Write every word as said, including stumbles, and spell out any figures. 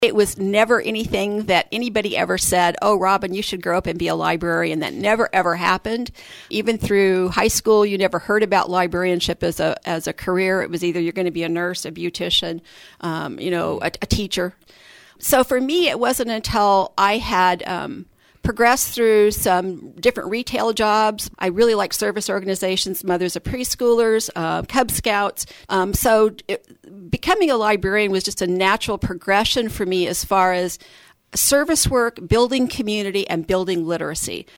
It was never anything that anybody ever said, oh, Robin, you should grow up and be a librarian. That never, ever happened. Even through high school, you never heard about librarianship as a as a career. It was either you're going to be a nurse, a beautician, um, you know, a, a teacher. So for me, it wasn't until I had um, progressed through some different retail jobs. I really like service organizations, mothers of preschoolers, uh, Cub Scouts. Um, so it, becoming a librarian was just a natural progression for me as far as service work, building community, and building literacy.